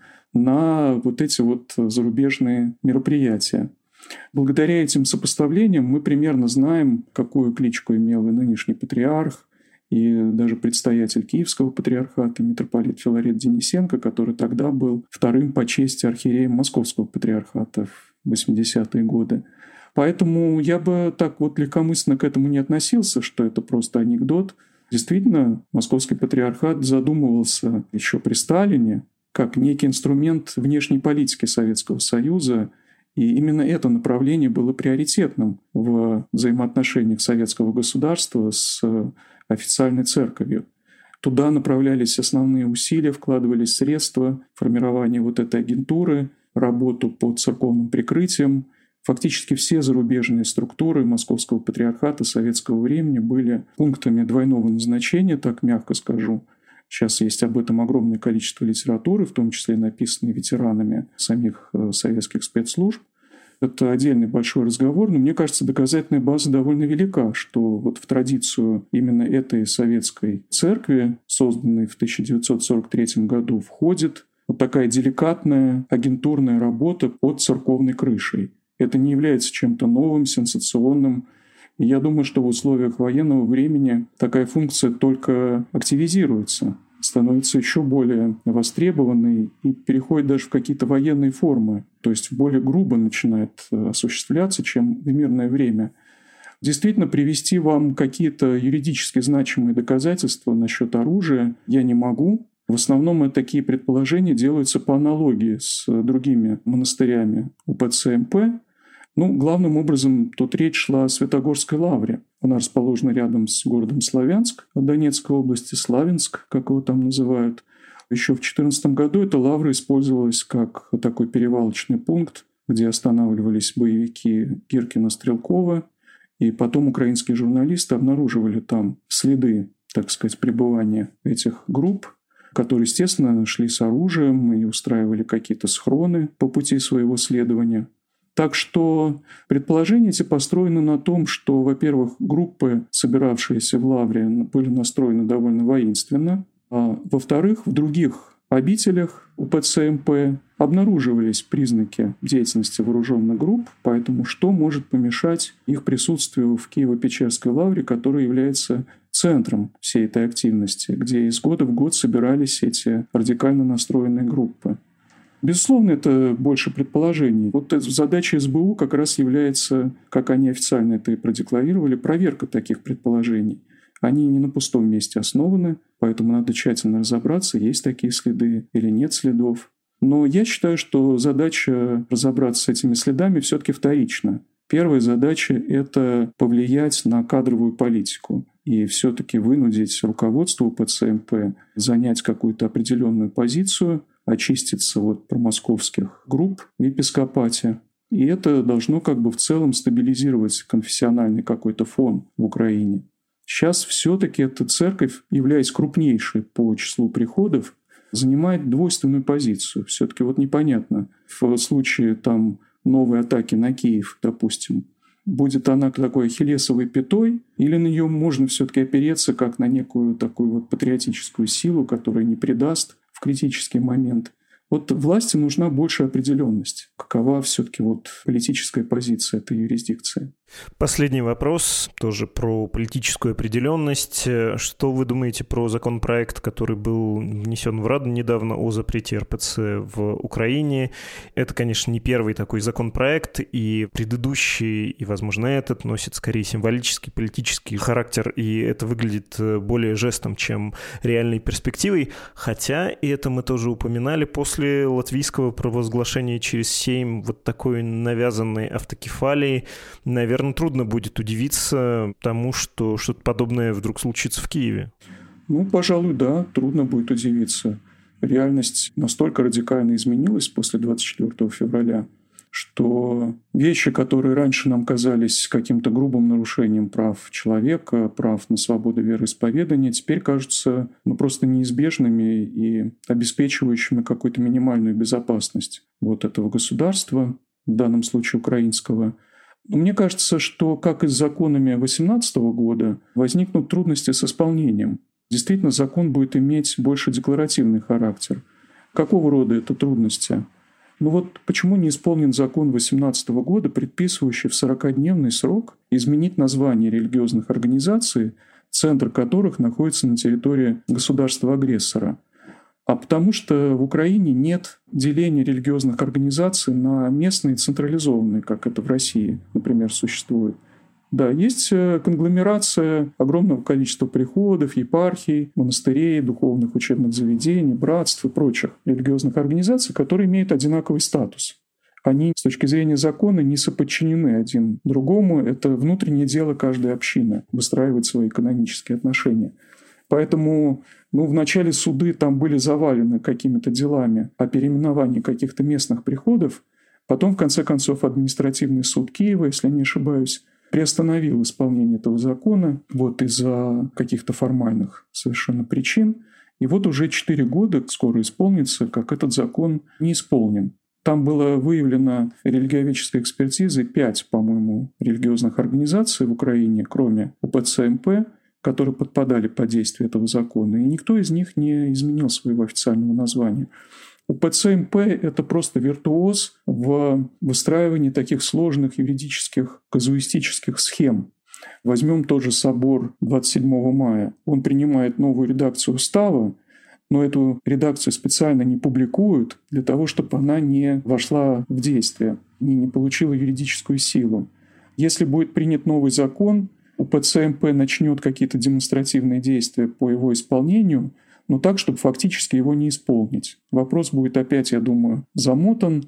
[SPEAKER 2] на вот эти вот зарубежные мероприятия. Благодаря этим сопоставлениям мы примерно знаем, какую кличку имел и нынешний патриарх, и даже предстоятель Киевского патриархата, митрополит Филарет Денисенко, который тогда был вторым по чести архиереем Московского патриархата в восьмидесятые годы. Поэтому я бы так вот легкомысленно к этому не относился, что это просто анекдот. Действительно, Московский патриархат задумывался еще при Сталине как некий инструмент внешней политики Советского Союза. И именно это направление было приоритетным в взаимоотношениях советского государства с официальной церковью. Туда направлялись основные усилия, вкладывались средства формирования вот этой агентуры, работу под церковным прикрытием. Фактически все зарубежные структуры Московского патриархата советского времени были пунктами двойного назначения, так мягко скажу. Сейчас есть об этом огромное количество литературы, в том числе написанной ветеранами самих советских спецслужб. Это отдельный большой разговор, но мне кажется, доказательная база довольно велика, что вот в традицию именно этой советской церкви, созданной в тысяча девятьсот сорок третьем году, входит вот такая деликатная агентурная работа под церковной крышей. Это не является чем-то новым, сенсационным. И я думаю, что в условиях военного времени такая функция только активизируется, становится еще более востребованной и переходит даже в какие-то военные формы, то есть более грубо начинает осуществляться, чем в мирное время. Действительно, привести вам какие-то юридически значимые доказательства насчет оружия я не могу. В основном такие предположения делаются по аналогии с другими монастырями УПЦ-МП. Ну, главным образом тут речь шла о Святогорской лавре. Она расположена рядом с городом Славянск, Донецкой области, Славянск, как его там называют. Еще в две тысячи четырнадцатом году эта лавра использовалась как такой перевалочный пункт, где останавливались боевики Гиркина-Стрелкова, и потом украинские журналисты обнаруживали там следы, так сказать, пребывания этих групп, которые, естественно, шли с оружием и устраивали какие-то схроны по пути своего следования. Так что предположения эти построены на том, что, во-первых, группы, собиравшиеся в лавре, были настроены довольно воинственно, а во-вторых, в других обителях УПЦ-МП обнаруживались признаки деятельности вооруженных групп, поэтому что может помешать их присутствию в Киево-Печерской лавре, которая является центром всей этой активности, где из года в год собирались эти радикально настроенные группы. Безусловно, это больше предположений. Вот задача СБУ как раз является, как они официально это и продекларировали, проверка таких предположений. Они не на пустом месте основаны, поэтому надо тщательно разобраться, есть такие следы или нет следов. Но я считаю, что задача разобраться с этими следами все-таки вторична. Первая задача – это повлиять на кадровую политику и все-таки вынудить руководство УПЦ-МП занять какую-то определенную позицию, очиститься от промосковских групп в епископате. И это должно как бы в целом стабилизировать конфессиональный какой-то фон в Украине. Сейчас все-таки эта церковь, являясь крупнейшей по числу приходов, занимает двойственную позицию. Все-таки вот непонятно, в случае там новой атаки на Киев, допустим, будет она такой ахиллесовой пятой, или на нее можно все-таки опереться как на некую такую вот патриотическую силу, которая не предаст в критический момент. Вот власти нужна большая определенность. Какова все-таки вот политическая позиция этой юрисдикции?
[SPEAKER 1] Последний вопрос, тоже про политическую определенность. Что вы думаете про законопроект, который был внесен в Раду недавно о запрете эр пэ цэ в Украине? Это, конечно, не первый такой законопроект, и предыдущий, и, возможно, этот носит скорее символический, политический характер, и это выглядит более жестом, чем реальной перспективой. Хотя, и это мы тоже упоминали, после латвийского провозглашения через Сейм вот такой навязанной автокефалии, наверное, трудно будет удивиться тому, что что-то подобное вдруг случится в Киеве.
[SPEAKER 2] Ну, пожалуй, да, трудно будет удивиться. Реальность настолько радикально изменилась после двадцать четвёртого февраля, что вещи, которые раньше нам казались каким-то грубым нарушением прав человека, прав на свободу вероисповедания, теперь кажутся ну, просто неизбежными и обеспечивающими какую-то минимальную безопасность вот этого государства, в данном случае украинского. Но мне кажется, что, как и с законами две тысячи восемнадцатого года, возникнут трудности с исполнением. Действительно, закон будет иметь больше декларативный характер. Какого рода это трудности? Ну вот почему не исполнен закон две тысячи восемнадцатого года, предписывающий в сорокадневный срок изменить название религиозных организаций, центр которых находится на территории государства-агрессора? А потому что в Украине нет деления религиозных организаций на местные и централизованные, как это в России, например, существует. Да, есть конгломерация огромного количества приходов, епархий, монастырей, духовных учебных заведений, братств и прочих религиозных организаций, которые имеют одинаковый статус. Они с точки зрения закона не соподчинены один другому. Это внутреннее дело каждой общины – выстраивать свои канонические отношения. Поэтому ну, вначале суды там были завалены какими-то делами о переименовании каких-то местных приходов. Потом, в конце концов, административный суд Киева, если я не ошибаюсь, приостановил исполнение этого закона вот из-за каких-то формальных совершенно причин. И вот уже четыре года скоро исполнится, как этот закон не исполнен. Там было выявлено религиоведческой экспертизой пять, по-моему, религиозных организаций в Украине, кроме УПЦ-МП, которые подпадали под действие этого закона. И никто из них не изменил своего официального названия. УПЦ-МП – это просто виртуоз в выстраивании таких сложных юридических казуистических схем. Возьмем тот же собор двадцать седьмого мая. Он принимает новую редакцию устава, но эту редакцию специально не публикуют для того, чтобы она не вошла в действие, не, не получила юридическую силу. Если будет принят новый закон, УПЦ-МП начнет какие-то демонстративные действия по его исполнению, но так, чтобы фактически его не исполнить. Вопрос будет опять, я думаю, замотан,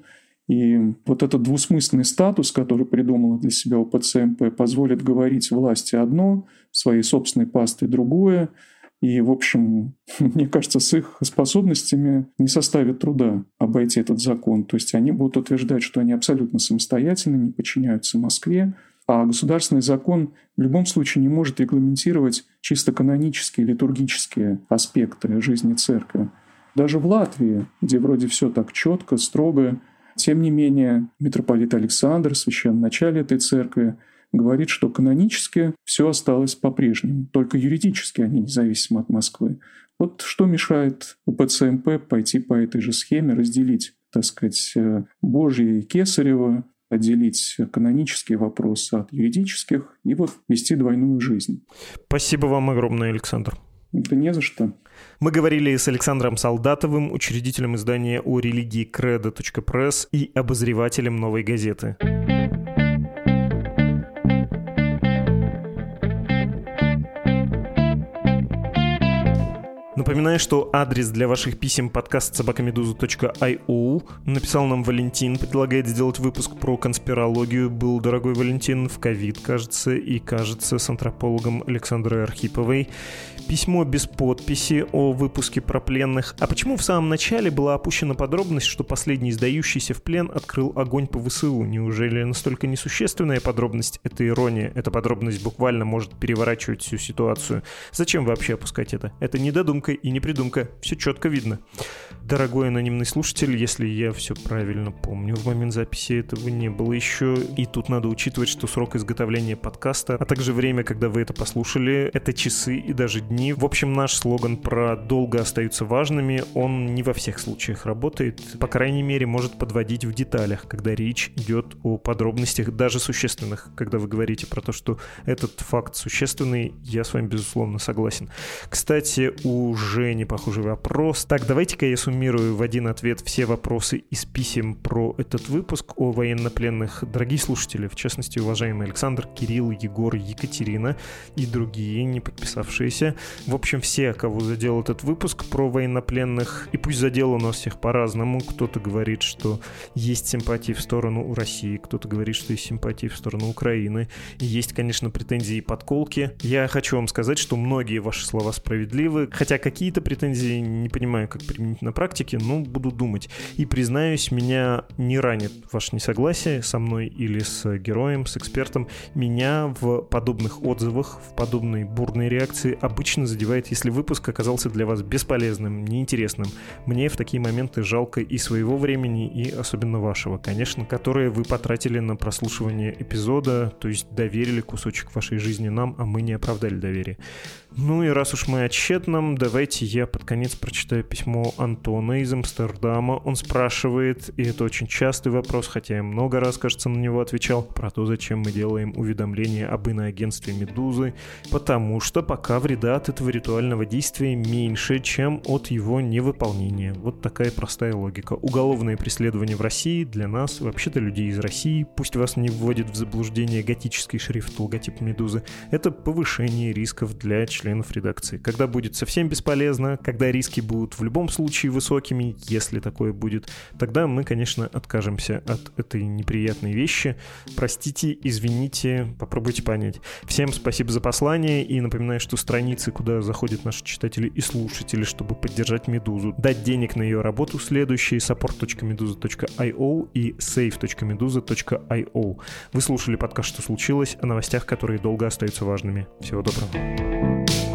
[SPEAKER 2] и вот этот двусмысленный статус, который придумала для себя УПЦ-МП, позволит говорить власти одно, своей собственной пастве другое, И, в общем, мне кажется, с их способностями не составит труда обойти этот закон. То есть они будут утверждать, что они абсолютно самостоятельны, не подчиняются Москве. А государственный закон в любом случае не может регламентировать чисто канонические, литургические аспекты жизни церкви. Даже в Латвии, где вроде все так четко, строго, тем не менее митрополит Александр, священноначале этой церкви, говорит, что канонически все осталось по-прежнему, только юридически они независимы от Москвы. Вот что мешает УПЦ-МП пойти по этой же схеме, разделить, так сказать, Божье и Кесарево, отделить канонические вопросы от юридических и вот вести двойную жизнь.
[SPEAKER 1] Спасибо вам огромное, Александр.
[SPEAKER 2] Да не за что.
[SPEAKER 1] Мы говорили с Александром Солдатовым, учредителем издания о религии кредо точка пресс и обозревателем «Новой газеты». Напоминаю, что адрес для ваших писем подкаст собака медуза точка ай о. Написал нам Валентин, предлагает сделать выпуск про конспирологию. Был, дорогой Валентин, в ковид, кажется, и, кажется, с антропологом Александрой Архиповой. Письмо без подписи о выпуске про пленных. А почему в самом начале была опущена подробность, что последний сдающийся в плен открыл огонь по ВСУ? Неужели настолько несущественная подробность — это ирония? Эта подробность буквально может переворачивать всю ситуацию. Зачем вообще опускать это? Это не додумка и не придумка. Все четко видно. Дорогой анонимный слушатель, если я все правильно помню, в момент записи этого не было еще. И тут надо учитывать, что срок изготовления подкаста, а также время, когда вы это послушали, это часы и даже дни. В общем, наш слоган про «долго остаются важными», он не во всех случаях работает. По крайней мере, может подводить в деталях, когда речь идет о подробностях, даже существенных. Когда вы говорите про то, что этот факт существенный, я с вами, безусловно, согласен. Кстати, у Жени похожий вопрос. Так, давайте-ка я суммирую в один ответ все вопросы из писем про этот выпуск о военнопленных. Дорогие слушатели, в частности, уважаемый Александр, Кирилл, Егор, Екатерина и другие, не подписавшиеся. В общем, все, кого задел этот выпуск про военнопленных, и пусть задел у нас всех по-разному. Кто-то говорит, что есть симпатии в сторону России, кто-то говорит, что есть симпатии в сторону Украины. И есть, конечно, претензии и подколки. Я хочу вам сказать, что многие ваши слова справедливы, хотя какие-то претензии не понимаю, как применить на практике, но буду думать. И, признаюсь, меня не ранит ваше несогласие со мной или с героем, с экспертом. Меня в подобных отзывах, в подобной бурной реакции обычно задевает, если выпуск оказался для вас бесполезным, неинтересным. Мне в такие моменты жалко и своего времени, и особенно вашего, конечно, которое вы потратили на прослушивание эпизода, то есть доверили кусочек вашей жизни нам, а мы не оправдали доверие. Ну и раз уж мы о тщетном, давайте я под конец прочитаю письмо Антона из Амстердама. Он спрашивает, и это очень частый вопрос, хотя я много раз, кажется, на него отвечал, про то, зачем мы делаем уведомления об иноагентстве «Медузы», потому что пока вреда от этого ритуального действия меньше, чем от его невыполнения. Вот такая простая логика. Уголовное преследование в России для нас, вообще-то людей из России, пусть вас не вводит в заблуждение готический шрифт логотипа «Медузы», это повышение рисков для членов редакции. Когда будет совсем бесполезно, когда риски будут в любом случае высокими, если такое будет, тогда мы, конечно, откажемся от этой неприятной вещи. Простите, извините, попробуйте понять. Всем спасибо за послание, и напоминаю, что страницы, куда заходят наши читатели и слушатели, чтобы поддержать «Медузу», дать денег на ее работу, следующие: support точка медуза точка ай о и save точка медуза точка ай о. Вы слушали подкаст «Что случилось?» о новостях, которые долго остаются важными. Всего доброго.